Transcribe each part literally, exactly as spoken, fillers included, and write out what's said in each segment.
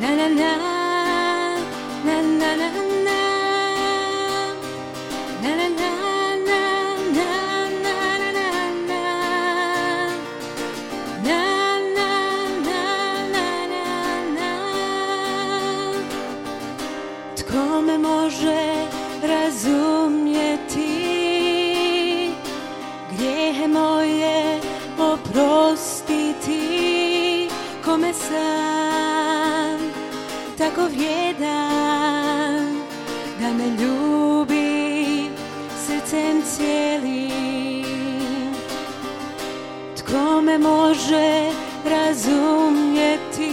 na na na na na na na na na na Tko me može razumjeti, grijehe moje oprostiti, kome sam tako vrijedan da me ljubi srcem cijelim. Tko me može razumjeti,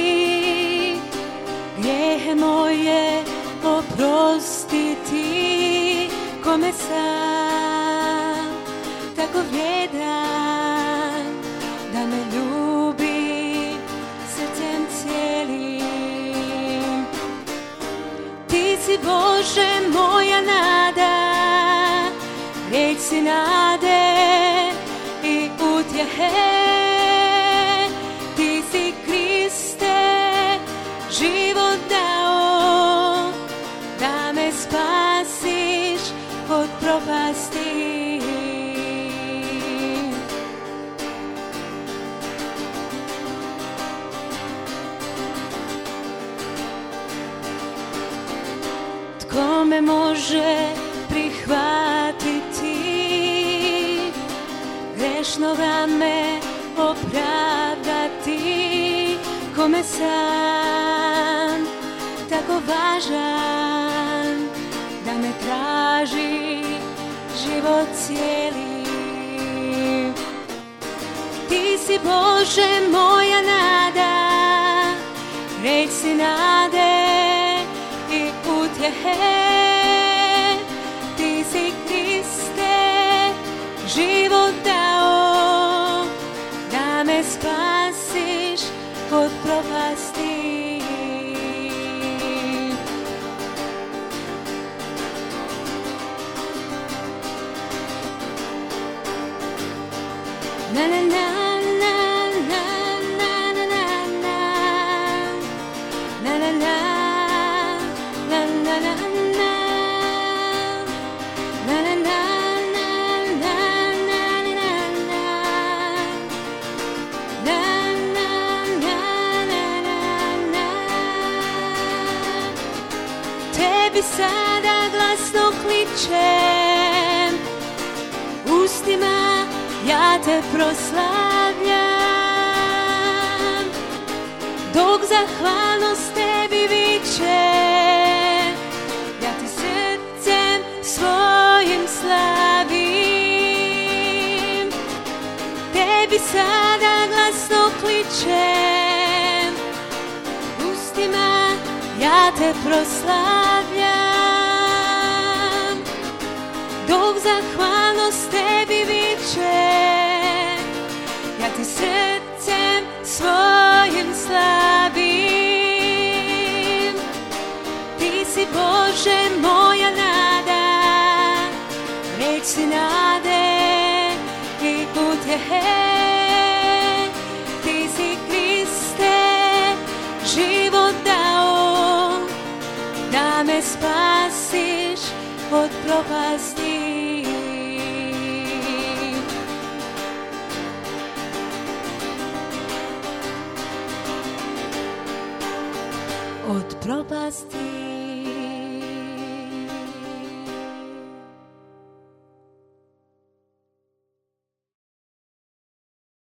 grijehe moje oprostiti, kome sam tako vrijedan da me ljubi srcem cijelim. Ti si Bože moja nada, riječ si nade i utjehe. Ti si Kriste život dao, da me spasiš od propasti. Tko me može prihvatiti, grešnoga me opravdati, kome sam tako važan da me traži život cijeli. Ti si Bože moja nada, riječ si nade i utjehe. Ti si Kriste život dao, da me spasiš od propasti. Na na na na na na na na na na na na na na na Tebi sada glasno kličem, ustima ja te proslavljam, dok zahvalnost tebi vičem, ja ti srcem svojim slavim. Tebi sada glasno kličem, ustima ja te proslavljam, dok zahvalnost tebi vičem, ja ti srcem svojim slavim. Ti si Bože moja nada, riječ si nade i utjehe. Ti si Kriste život dao, da me spasiš od propasti. Od propasti.